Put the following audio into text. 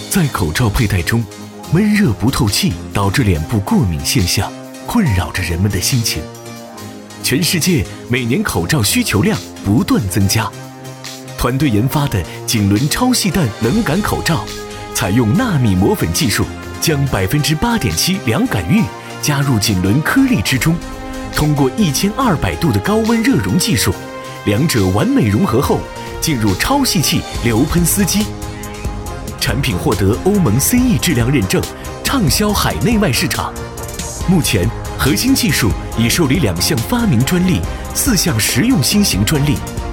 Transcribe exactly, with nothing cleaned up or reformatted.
在口罩佩戴中，闷热不透气导致脸部过敏现象，困扰着人们的心情。全世界每年口罩需求量不断增加，团队研发的锦纶超细弹冷感口罩，采用纳米磨粉技术，将百分之八点七凉感玉加入锦纶颗粒之中，通过一千二百度的高温热熔技术，两者完美融合后，进入超细气流喷丝机。产品获得欧盟 C E 质量认证，畅销海内外市场。目前，核心技术已受理两项发明专利、四项实用新型专利，